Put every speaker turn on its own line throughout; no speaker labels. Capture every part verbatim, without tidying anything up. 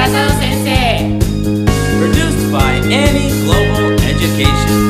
中澤先生 Produced by Annie Global Education。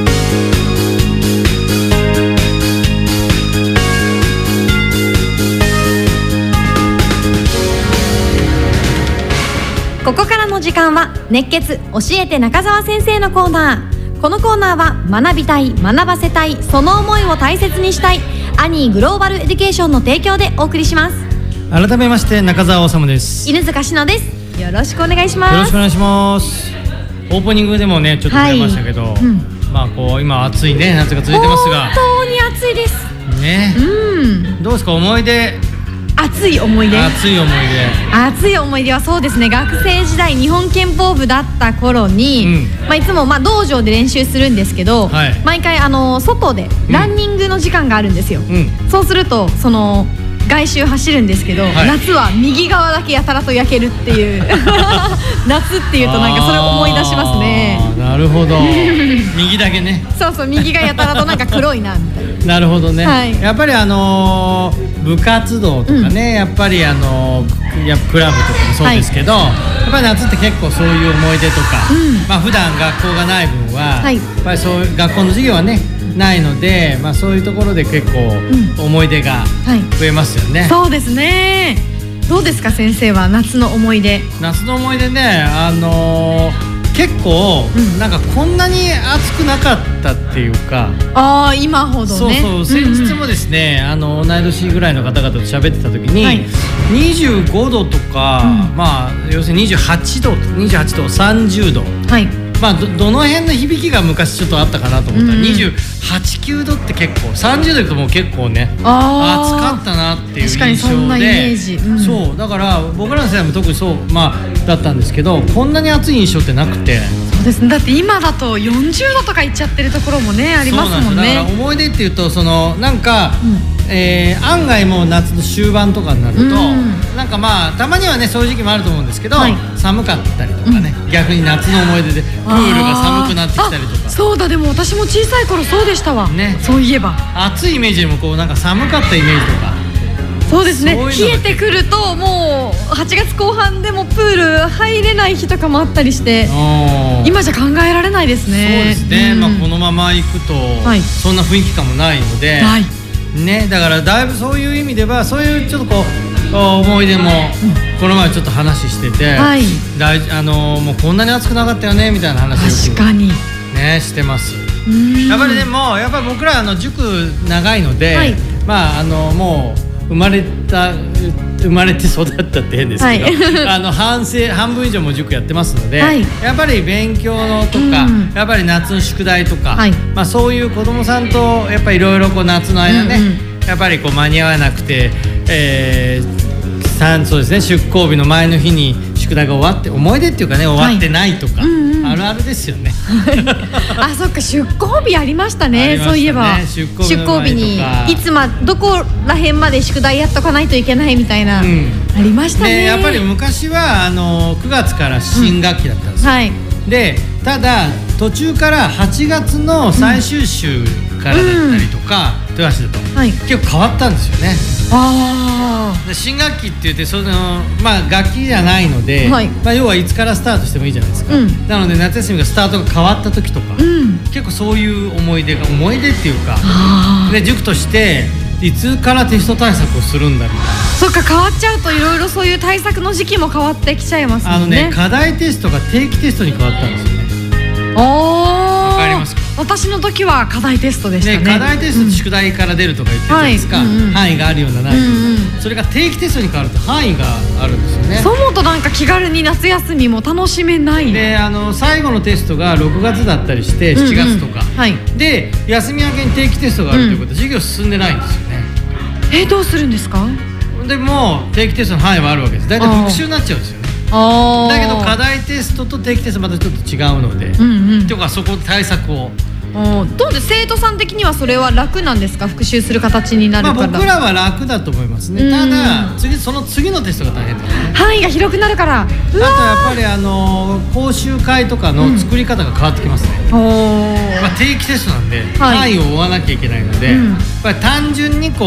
ここからの時間は熱血教えて中澤先生のコーナー。このコーナーは学びたい、学ばせたい、その思いを大切にしたいアニーグローバルエデュケーションの提供でお送りします。
改めまして中澤治です。
犬塚志乃です。よろしくお願いします。
よろしくお願いします。オープニングでもねちょっと触れましたけど、はいうん、まあこう今暑いね夏が続いてますが、
本当に暑いです
ね、うん、どうですか思い出。
熱い思い出
熱い思い出
熱い思い出はそうですね、学生時代日本拳法部だった頃に、うんまあ、いつもまあ道場で練習するんですけど、はい、毎回あの外でランニングの時間があるんですよ、うん、そうするとその外周走るんですけど、はい、夏は右側だけやたらと焼けるっていう夏っていうとなんかそれを思い出しますね。
なるほど右だけね。
そうそう右がやたらとなんか黒いなみたいな
なるほどね、はい、やっぱりあのー、部活動とかね、うん、やっぱりあのー、やっぱクラブとかもそうですけど、はい、やっぱり夏って結構そういう思い出とか、うんまあ普段学校がない分は、はい、やっぱりそういう学校の授業はねないので、まあ、そういうところで結構思い出が増えますよね、
うんはい、そうですね。どうですか先生は夏の思い出。
夏の思い出ね、あのー、結構、うん、なんかこんなに暑くなかったっていうか、
あー今ほどね。
そうそう先日もですね、うんうん、あの同い年ぐらいの方々と喋ってた時に、はい、にじゅうごどとか、うん、まあ要するににじゅうはちどにじゅうはちどさんじゅうど、はいまあ、ど, どの辺の響きが昔ちょっとあったかなと思ったら、うん、にじゅうはち、きゅうどって結構さんじゅうどいくともう結構ね暑かったなっていう印象で、確かにそんなイメージ、うん、そうだから僕らの世代も特にそう、まあ、だったんですけどこんなに暑い印象ってなくて。
そうですね、だって今だとよんじゅうどとかいっちゃってるところもねありますもんね。そうなんです。だから
思い出っていうとそのなんか、うんえー、案外もう夏の終盤とかになると、うん、なんかまあたまにはねそういう時期もあると思うんですけど、はい、寒かったりとかね、うん、逆に夏の思い出でプールが寒くなってきたりとか。
そうだ、でも私も小さい頃そうでしたわ、ね、そういえば
暑いイメージでもこうなんか寒かったイメージとか。
そうですね、冷えてくるともうはちがつこう半でもプール入れない日とかもあったりして今じゃ考えられないですね。
そうですね、うんまあ、このまま行くと、はい、そんな雰囲気感もないので、はいね、だからだいぶそういう意味ではそういうちょっとこう思い出もこの前ちょっと話してて、はい、大あのー、もうこんなに暑くなかったよねみたいな話を
確かに、
ね、してます。やっぱりでもやっぱり僕らあの塾長いので、はい、まああのもう生まれた生まれて育ったって変ですけど、はい、あの半生半分以上も塾やってますので、はい、やっぱり勉強のとか、うん、やっぱり夏の宿題とか、はいまあ、そういう子どもさんとやっぱりいろいろ夏の間ね、うんうん、やっぱりこう間に合わなくて、えー、そうですね出航日の前の日に宿題が終わって思い出っていうかね終わってないとか、はいうんうん、あるあるですよね
あ、そっか出航日ありましたね。そういえば出航日にいつまどこら辺まで宿題やっとかないといけないみたいな、うん、ありましたね。
でやっぱり昔はあのくがつから新学期だったんですよ、うんはい、でただ途中からはちがつの最終週からだったりとか、うん、豊橋だと、はい、結構変わったんですよね。あで新学期って言ってその、まあ、学期じゃないので、はいまあ、要はいつからスタートしてもいいじゃないですか、うん、なので夏休みがスタートが変わった時とか、うん、結構そういう思い出が思い出っていうかで塾としていつからテスト対策をするんだみたいな。
そっか変わっちゃうといろいろそういう対策の時期も変わってきちゃいますもんね。
あのね課題テストが定期テストに変わったんですよね。
あ
わかりますか。
私の時は課題テストでしたね。
ね課題テストって宿題から出るとか言ってるじゃないですか、はいうんうん、範囲があるようなないような、うんうん、それが定期テストに変わると範囲があるんですよね。
そう思うとなんか気軽に夏休みも楽しめない
であの最後のテストがろくがつだったりしてしちがつとか、うんうんはい、で休み明けに定期テストがあるということで、うん、授業進んでないんですよね。
えー、どうするんですか。
でも定期テストの範囲はあるわけです。だいたい復習になっちゃうんですよね。あだけど課題テストと定期テストまたちょっと違うので、うんうん、というかそこ対策を
どうで生徒さん的にはそれは楽なんですか。復習する形になるから、
まあ、僕らは楽だと思いますね。ただ次その次のテストが大変だよね。
範囲が広くなるから。あ
とやっぱりあの講習会とかの作り方が変わってきますね、うんまあ、定期テストなんで、はい、範囲を追わなきゃいけないので、うん、やっぱり単純にこう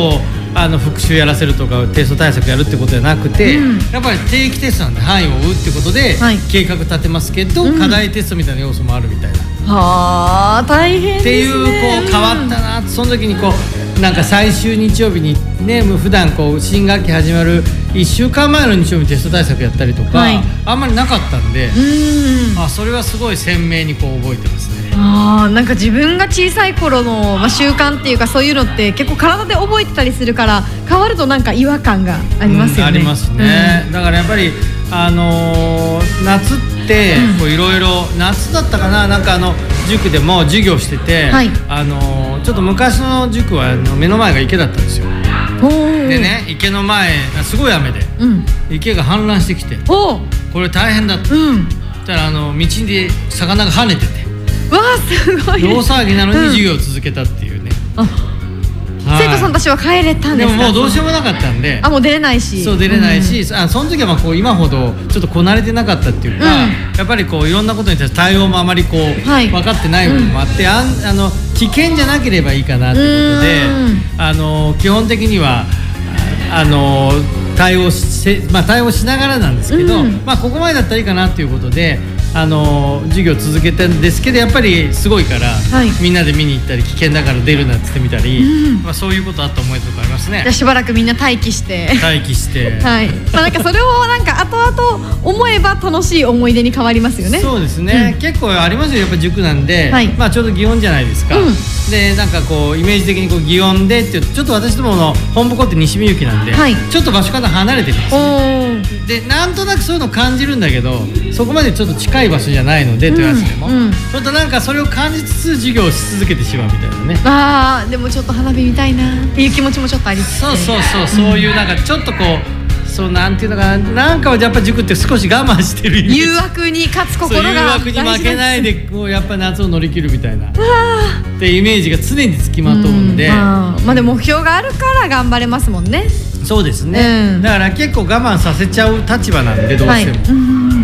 あの復習やらせるとかテスト対策やるってことじゃなくて、うん、やっぱり定期テストなんで範囲を追うってことで計画立てますけど、はい、課題テストみたいな要素もあるみたいな、
はあ大変ですね
っていうこう変わったな。その時にこうなんか最終日曜日にね普段こう新学期始まるいっしゅうかんまえの日曜日にテスト対策やったりとか、はい、あんまりなかったんで、うん、あそれはすごい鮮明にこう覚えてますね。
あなんか自分が小さい頃の、まあ、習慣っていうかそういうのって結構体で覚えてたりするから変わるとなんか違和感がありますよね、
うん、ありますね、うん、だからやっぱり、あのー、夏っていろいろ夏だったかな、なんかあの塾でも授業してて、はい、あのー、ちょっと昔の塾は目の前が池だったんですよ。でね池の前すごい雨で、うん、池が氾濫してきてこれ大変だった、うん、そしたらあの道で魚が跳ねてて
わあすごい
大騒ぎなのに授業を続けたっていうね、うん、
生徒さんたちは帰れたんですか？
でももうどうしようもなかったんで、
あもう出れないし
そう出れないし、うん、あその時はまあこう今ほどちょっとこなれてなかったっていうか、うん、やっぱりこういろんなことに対して対応もあまりこう、はい、分かってない部分もあって、うん、あんあの危険じゃなければいいかなということで、あの基本的にはあの対応し、まあ、対応しながらなんですけど、うん、まあ、ここまでだったらいいかなっていうことであの授業続けてるんですけどやっぱりすごいから、はい、みんなで見に行ったり危険だから出るなって言ってみたり、うん、まあ、そういうことあった思いとかありますね。
じゃあしばらくみんな待機して
待機して
はい、まあ、なんかそれをなんか後々思えば楽しい思い出に変わりますよね。
そうですね、うん、結構ありますよやっぱ塾なんで、はい、まあ、ちょうど祇園じゃないですか、うん、でなんかこうイメージ的にこう祇園でってちょっと私どもの本部校って西みゆきなんで、はい、ちょっと場所から離れてるんですよ。でなんとなくそういうの感じるんだけどそこまでちょっと近い場所じゃないので、うん、豊橋でも、うん、ちょっとなんかそれを感じつつ授業をし続けてしまうみたいなね。
あーでもちょっと花火見たいなっていう気持ちもちょっとありつつ、
そうそうそう、そういうなんかちょっとこうそうなんていうのかな、なんかはやっぱ塾って少し我慢してる
誘惑に勝つ心が
誘惑に負けないでこうやっぱ夏を乗り切るみたいなってイメージが常につきまとうんで、うん、
まあ、まあでも目標があるから頑張れますもんね。
そうですね、うん、だから結構我慢させちゃう立場なんでどうしても、はい、うん、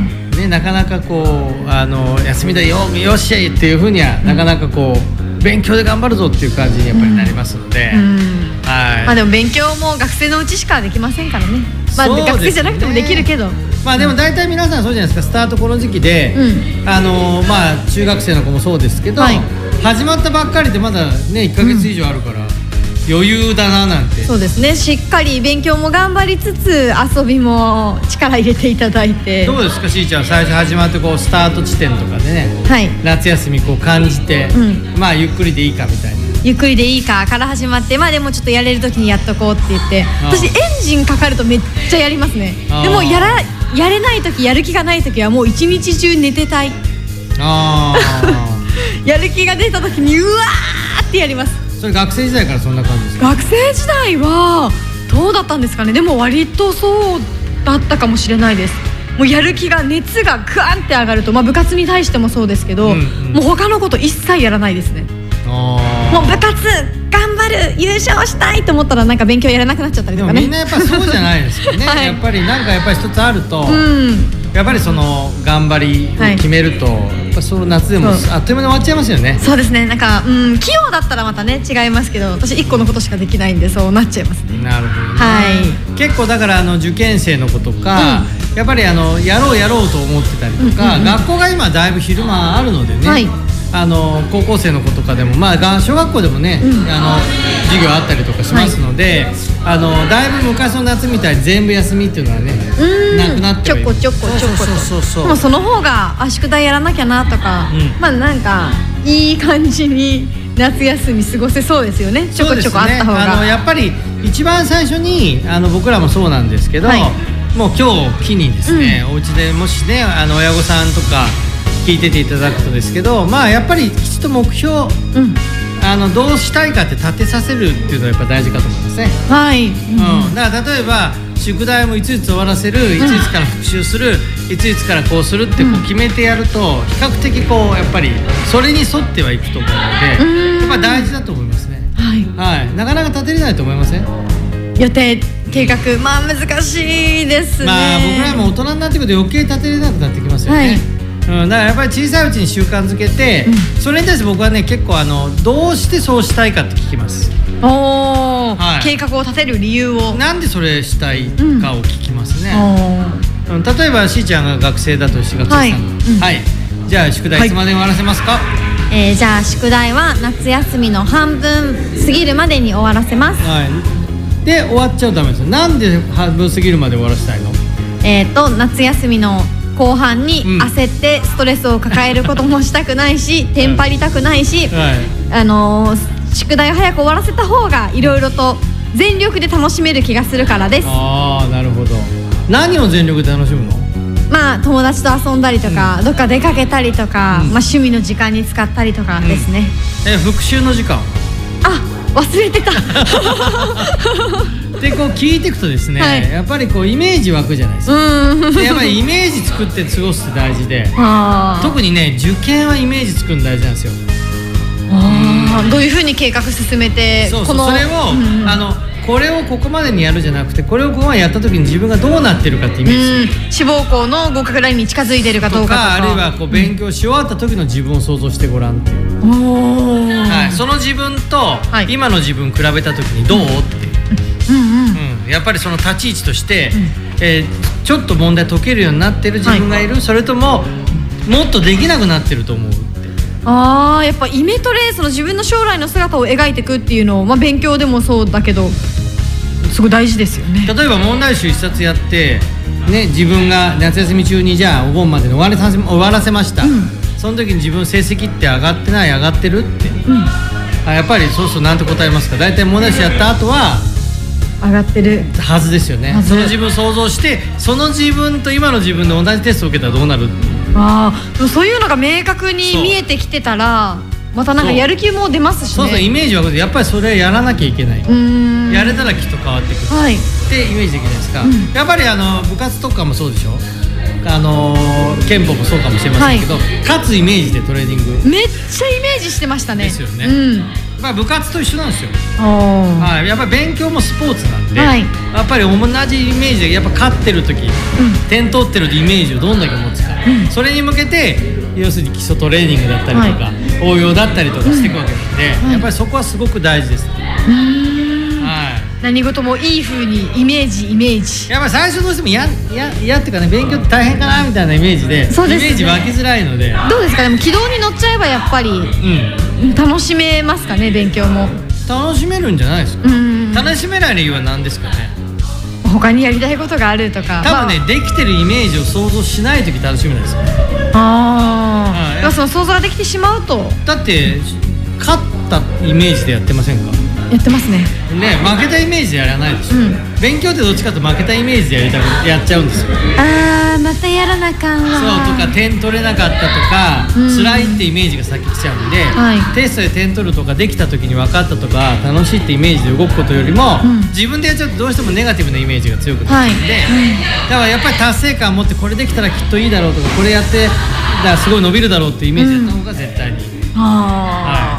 ね、なかなかこうあの休みだよよっしゃいっていうふうには、うん、なかなかこう勉強で頑張るぞっていう感じにやっぱりなりますので、うんうん、はい、
まあでも勉強も学生のうちしかできませんからね。まあ、学生じゃなくてもできるけど、
まあでも大体皆さんそうじゃないですか。スタートこの時期で、うん、あのまあ中学生の子もそうですけど、はい、始まったばっかりでまだねいっかげつ以上あるから、うん、余裕だななんて。
そうですね、しっかり勉強も頑張りつつ遊びも力入れていただいて。
どうですかしーちゃん、最初始まってこうスタート地点とかでね、はい、夏休みこう感じて、うん、まあゆっくりでいいかみたいな。
ゆっくりでいいかから始まって、まあでもちょっとやれる時にやっとこうって言って、私エンジンかかるとめっちゃやりますね。でもやらやれない時、やる気がない時はもう一日中寝てたい。あやる気が出た時にうわーってやります。
それ学生時代からそんな感じですか？
学生時代はどうだったんですかね。でも割とそうだったかもしれないです。もうやる気が熱がグワンって上がると、まあ、部活に対してもそうですけど、うんうん、もう他のこと一切やらないですね。もう部活頑張る、優勝したいと思ったらなんか勉強やらなくなっちゃったりとかね。
でもみんなやっぱそうじゃないですよね、はい、やっぱりなんかやっぱり一つあると、うん、やっぱりその頑張りを決めると、はい、やっぱその夏でもあっという間に終わっちゃいますよね。
そうですね、なんか、うん、器用だったらまたね違いますけど、私いっこのことしかできないんでそうなっちゃいますね。
なるほど、ね、
はい、
結構だからあの受験生の子とか、うん、やっぱりあのやろうやろうと思ってたりとか、うんうんうん、学校が今だいぶ昼間あるのでね、はい、あの高校生の子とかでも、まあ、小学校でもね、うん、あの授業あったりとかしますので、はい、あのだいぶ昔の夏みたいに全部休みっていうのはねなくなってはいる。
ちょこちょこちょこちょこ。でもその方があ宿題やらなきゃなとか、うん、まあなんかいい感じに夏休み過ごせそうですよね。ちょこちょこあった方が、ね、あの
やっぱり一番最初にあの僕らもそうなんですけど、はい、もう今日機にですね、うん、お家でもしねあの親御さんとか聞いてていただくとですけど、まあやっぱりきちっと目標、うん、あのどうしたいかって立てさせるっていうのはやっぱ大事かと思いますね。
はい、うん
うん、だから例えば宿題もいついつ終わらせる、いついつから復習する、うん、いついつからこうするってこう決めてやると、比較的こうやっぱりそれに沿ってはいくと思うので、やっぱ大事だと思いますね。はい、はい、なかなか立てれないと思いません？
予定計画、まあ難しいですね。
まあ僕らも大人になってくると余計立てれなくなってきますよね。はい、 うん、だからやっぱり小さいうちに習慣づけて、うん、それに対して僕はね結構あのどうしてそうしたいかって聞きます。
お、はい、計画を立てる理由を
なんでそれしたいかを聞きますね、うん、例えばしーちゃんが学生だとして学生さん、はい、うんはい、じゃあ宿題いつまでに終わらせますか？はい、
えー、じゃあ宿題は夏休みの半分過ぎるまでに終わらせます、はい、
で終わっちゃうとダメですよ。なんで半分過ぎるまで終わらせたいの？
えーと夏休みの後半に焦ってストレスを抱えることもしたくないし、うん、テンパりたくないし、はい、あのー宿題を早く終わらせた方がいろいろと全力で楽しめる気がするからです。
ああ、なるほど。何を全力で楽しむの？
まあ友達と遊んだりとか、うん、どっか出かけたりとか、うん、まあ趣味の時間に使ったりとかですね、
うん、え復習の時間？
あ、忘れてた
でこう聞いていくとですね、はい、やっぱりこうイメージ湧くじゃないですか。うんでやっぱりイメージ作って過ごすって大事で特にね受験はイメージ作るの大事なんですよ。
あ、どういうふうに計画進めて
そうそう、このそれを、うん、あのこれをここまでにやるじゃなくてこれをここまでやった時に自分がどうなってるかってイメージする。
志望校の合格ラインに近づいてるかどうかとか、とか
あるいはこう勉強し終わった時の自分を想像してごらんっていう、うん、はい、その自分と今の自分比べた時にどうっていう、うんうんうん、やっぱりその立ち位置として、うん、えー、ちょっと問題解けるようになってる自分がいる、はい、それとももっとできなくなってると思う。
あー、やっぱイメトレ、その自分の将来の姿を描いていくっていうのを、まあ、勉強でもそうだけどすごい大事ですよね。
例えば問題集一冊やって、ね、自分が夏休み中にじゃあお盆までに終わりさせ終わらせました、うん、その時に自分成績って上がってない上がってるって、うん、あやっぱりそうそうなんて答えますか？大体問題集やった後は
上がってる
はずですよね。その自分を想像してその自分と今の自分で同じテストを受けたらどうなる？
ああ、そういうのが明確に見えてきてたらまたなんかやる気も出ますしね。
そうそう、イメージはやっぱりそれやらなきゃいけない。うーん、やれたらきっと変わってくる、はい、ってイメージできるじゃないですか、うん、やっぱりあの部活とかもそうでしょ。あのー、憲法もそうかもしれませんけど、はい、勝つイメージでトレーニング
めっちゃイメージしてましたね。
ですよね、うん、まあ、部活と一緒なんですよ。はい、やっぱり勉強もスポーツなんで、はい、やっぱり同じイメージでやっぱ勝ってる時、うん、点取ってるイメージをどんだけ持つか、うん、それに向けて要するに基礎トレーニングだったりとか、はい、応用だったりとかしていくわけなんで、うん、やっぱりそこはすごく大事です、ね。うーん、はい、
何事もいい風にイメージイメージ
やっぱり最初どうしても嫌嫌っていうかね、勉強って大変かなみたいなイメージで、そうですね、イメージ湧きづらいので。
どうですか？でも軌道に乗っちゃえばやっぱり、うん、楽しめますかね？勉強も
楽しめるんじゃないですか。うん、楽しめない理由は何ですかね？
他にやりたいことがあるとか。
多分ね、まあ、できてるイメージを想像しないとき楽しめないですよね。
ああ、その想像ができてしまうと。
だって勝ったイメージでやってませんか？
やってますね。
ね、負けたイメージでやらないでしょ、うん、勉強ってどっちかと負けたイメージでやりたくやっちゃうんですよ。
あー、またやらなあかんわ。
そうとか点取れなかったとか、うん、辛いってイメージが先来ちゃうんで、はい、テストで点取るとかできた時に分かったとか楽しいってイメージで動くことよりも、うん、自分でやっちゃうとどうしてもネガティブなイメージが強くなっちゃうんで、はい、うん、だからやっぱり達成感を持ってこれできたらきっといいだろうとかこれやってだからすごい伸びるだろうっていうイメージだった方が絶対に、うん、はい、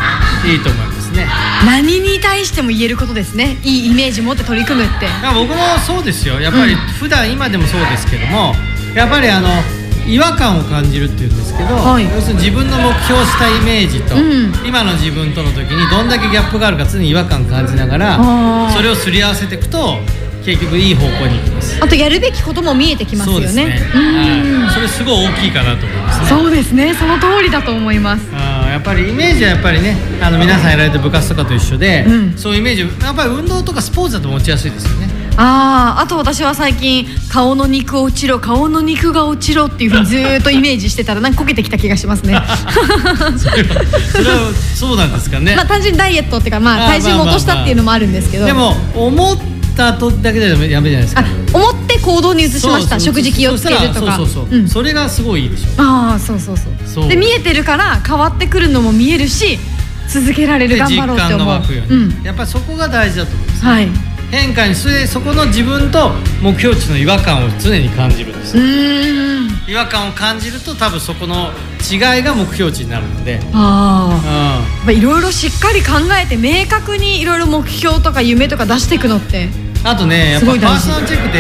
いいと思いますね。
何に対しても言えることですね。いいイメージ持って取り組むって。
僕もそうですよ。やっぱり普段今でもそうですけども、やっぱりあの違和感を感じるっていうんですけど、はい、要するに自分の目標したイメージと、うん、今の自分との時にどんだけギャップがあるか常に違和感感じながらそれをすり合わせていくと結局いい方向に行きます。
あとやるべきことも見えてきますよね。そうですね、
はい、それすごい大きいかなと思いますね。
そうですね、その通りだと思います。
あ、やっぱりイメージはやっぱりね、あの皆さんやられてる部活とかと一緒で、うん、そういうイメージやっぱり運動とかスポーツだと持ちやすいですよね。
ああ、あと私は最近顔の肉落ちろ顔の肉が落ちろっていうふうにずーっとイメージしてたらなんかこけてきた気がしますね。
それはそれはそうなんですかね。
まあ単純にダイエットっていうか、まあ体重も落としたっていうのもあるんですけど、
でも思ったとだけでやめじゃないですか。
思って行動に移しました。食事気をつけるとか。
そうそうそう、うん、それがすごいいいでしょ。
ああ、そうそうそう。そうで見えてるから変わってくるのも見えるし続けられる、頑張ろうって思う。実感が湧くよね、うん、やっぱりそこが大事だと思うんです、ね、はい、変化にそれそこの自分と目標値の違和感を常に感じるんです。うーん、違和感を感じると多分そこの違いが目標値になるので、ああ、いろいろしっかり考えて明確にいろいろ目標とか夢とか出していくのって、あとね、やっぱパーソナルチェックって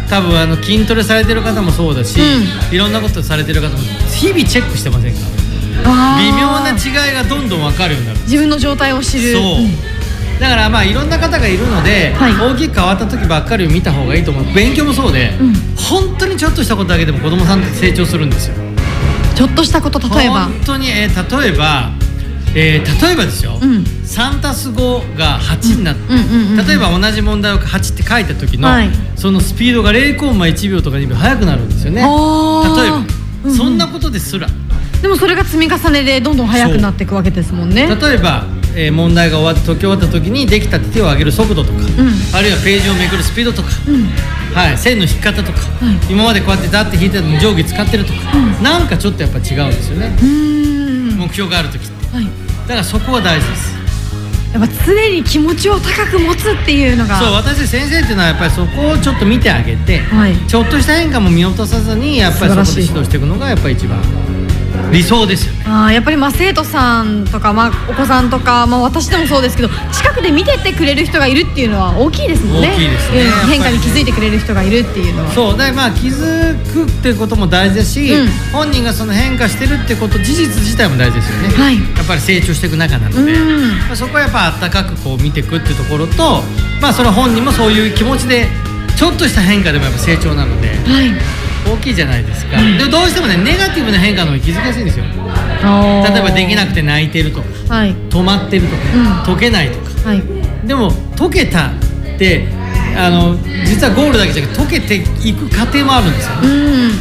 多分あの筋トレされてる方もそうだし、うん、いろんなことされてる方も日々チェックしてませんか？微妙な違いがどんどん分かるようになる。
自分の状態を知る。
そう、うん、だからまあいろんな方がいるので、はい、大きく変わった時ばっかりを見た方がいいと思う。勉強もそうで、うん、本当にちょっとしたことだけでも子供さんって成長するんですよ。
ちょっとしたこと、例えば
本当に、えー、例えば、えー、例えばですよ、うん、さんたすごがはちになって、例えば同じ問題をはちって書いた時の、はい、そのスピードが ゼロコンマいちびょうとかにびょう速くなるんですよね。例えば、うんうん、そんなことですら。
でもそれが積み重ねでどんどん速くなっていくわけですもんね。
例えば、えー、問題が終わって解き終わった時にできたって手を上げる速度とか、うん、あるいはページをめくるスピードとか、うん、はい、線の引き方とか、はい、今までこうやってダッて引いてたのに定規使ってるとか、うん、なんかちょっとやっぱ違うんですよね。うーん、目標がある時って、はい、だからそこは大事です。
やっぱ常に気持ちを高く持つっていうのが。
そう、私先生っていうのはやっぱりそこをちょっと見てあげて、はい、ちょっとした変化も見落とさずにやっぱりそこで指導していくのがやっぱり一番理想ですよね。
あ、やっぱりまあ生徒さんとか、まあ、お子さんとか、まあ、私でもそうですけど、近くで見ててくれる人がいるっていうのは大きいですもんね。
大きいですね、
うん、変化に気づいてくれる人がいるっていうのは。
そうで、まあ、気づくっていうことも大事だし、うん、本人がその変化してるってこと事実自体も大事ですよね、はい、やっぱり成長していく中なので、うん、まあ、そこはやっぱあったかくこう見ていくっていうところと、まあ、その本人もそういう気持ちでちょっとした変化でもやっぱ成長なので、はい、大きいじゃないですか、うん、でどうしてもねネガティブな変化の方が気づきやすいんですよ。例えばできなくて泣いてるとか、はい、止まってるとか、うん、解けないとか、はい、でも解けたってあの実はゴールだけじゃなくて解けていく過程もあるんですよね、うん、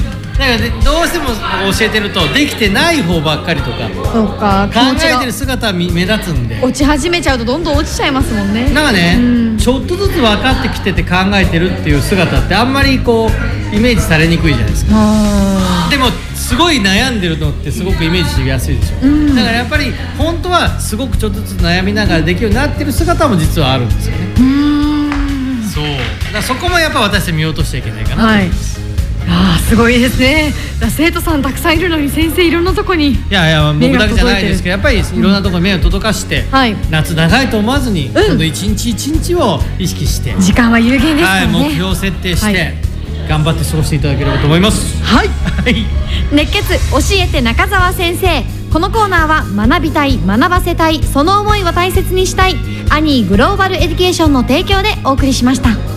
だから、ね、どうしても教えてるとできてない方ばっかりとか、そうか、考えてる姿は目立つんで
落ち始めちゃうとどんどん落ちちゃいますもんね。
なんかね、うん、ちょっとずつ分かってきてて考えてるっていう姿ってあんまりこうイメージされにくいじゃないですか。でもすごい悩んでるのってすごくイメージしやすいでしょ、うん、だからやっぱり本当はすごくちょっとずつ悩みながらできるようになってる姿も実はあるんですよね。うーん、そうだからそこもやっぱ私で見落としちゃいけないかなと思います、
はい、あーすごいですね。だ生徒さんたくさんいるのに先生いろんなとこに。い
やいや僕だけじゃないですけどやっぱりいろんなところに目を届かして、うん、はい、夏長いと思わずに、うん、今度一日一日を意識して
時間は有限ですからね、
はい、目標設定して、はい、頑張って過ごしていただければと思います。
はい、はい、熱血教えて中澤先生。このコーナーは学びたい、学ばせたい、その思いを大切にしたいアニーグローバルエデュケーションの提供でお送りしました。